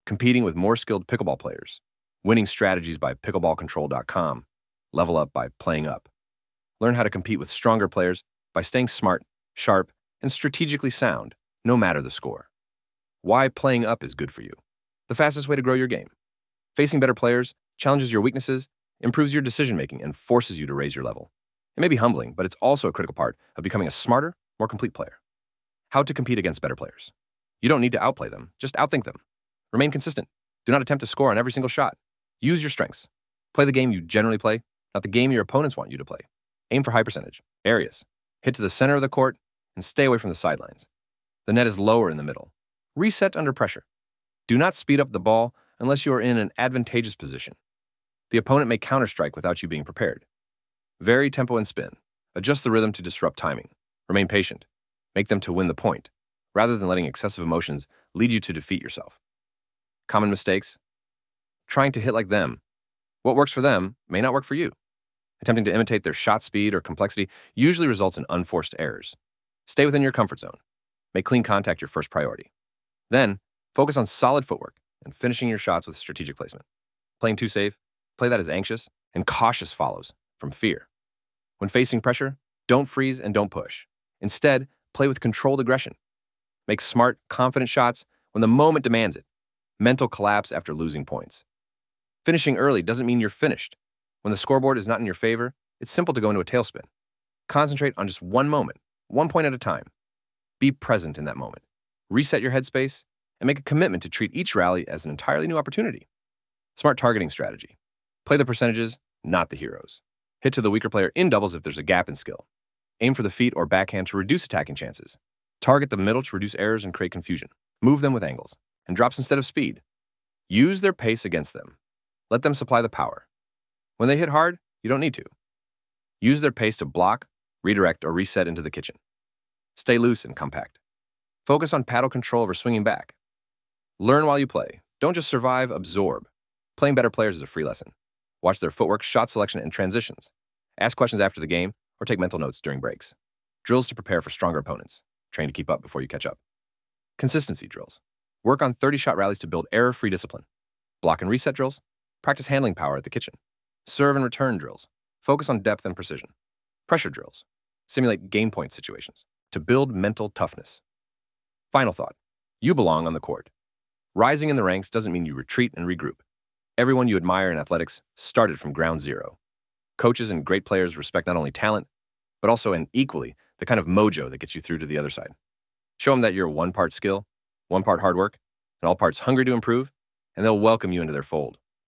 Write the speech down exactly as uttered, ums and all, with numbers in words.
competing with more skilled pickleball players, winning strategies by pickleball control dot com, level up by playing up. Learn how to compete with stronger players by staying smart, sharp, and strategically sound, no matter the score. Why playing up is good for you. The fastest way to grow your game. Facing better players challenges your weaknesses, improves your decision-making, and forces you to raise your level. It may be humbling, but it's also a critical part of becoming a smarter, more complete player. How to compete against better players. You don't need to outplay them, just outthink them. Remain consistent. Do not attempt to score on every single shot. Use your strengths. Play the game you generally play, not the game your opponents want you to play. Aim for high percentage, areas. Hit to the center of the court, and stay away from the sidelines. The net is lower in the middle. Reset under pressure. Do not speed up the ball unless you are in an advantageous position. The opponent may counterstrike without you being prepared. Vary tempo and spin. Adjust the rhythm to disrupt timing. Remain patient. Make them to win the point, rather than letting excessive emotions lead you to defeat yourself. Common mistakes. Trying to hit like them. What works for them may not work for you. Attempting to imitate their shot speed or complexity usually results in unforced errors. Stay within your comfort zone. Make clean contact your first priority. Then, focus on solid footwork and finishing your shots with strategic placement. Playing too safe, play that as anxious, and cautious follows from fear. When facing pressure, don't freeze and don't push. Instead, play with controlled aggression. Make smart, confident shots when the moment demands it. Mental collapse after losing points. Finishing early doesn't mean you're finished. When the scoreboard is not in your favor, it's simple to go into a tailspin. Concentrate on just one moment, one point at a time. Be present in that moment. Reset your headspace and make a commitment to treat each rally as an entirely new opportunity. Smart targeting strategy. Play the percentages, not the heroes. Hit to the weaker player in doubles if there's a gap in skill. Aim for the feet or backhand to reduce attacking chances. Target the middle to reduce errors and create confusion. Move them with angles and drops instead of speed. Use their pace against them. Let them supply the power. When they hit hard, you don't need to. Use their pace to block, redirect, or reset into the kitchen. Stay loose and compact. Focus on paddle control over swinging back. Learn while you play. Don't just survive, absorb. Playing better players is a free lesson. Watch their footwork, shot selection, and transitions. Ask questions after the game or take mental notes during breaks. Drills to prepare for stronger opponents. Train to keep up before you catch up. Consistency drills. Work on thirty-shot rallies to build error-free discipline. Block and reset drills. Practice handling power at the kitchen. Serve and return drills. Focus on depth and precision. Pressure drills. Simulate game point situations to build mental toughness. Final thought. You belong on the court. Rising in the ranks doesn't mean you retreat and regroup. Everyone you admire in athletics started from ground zero. Coaches and great players respect not only talent, but also, and equally, the kind of mojo that gets you through to the other side. Show them that you're one part skill, one part hard work, and all parts hungry to improve, and they'll welcome you into their fold.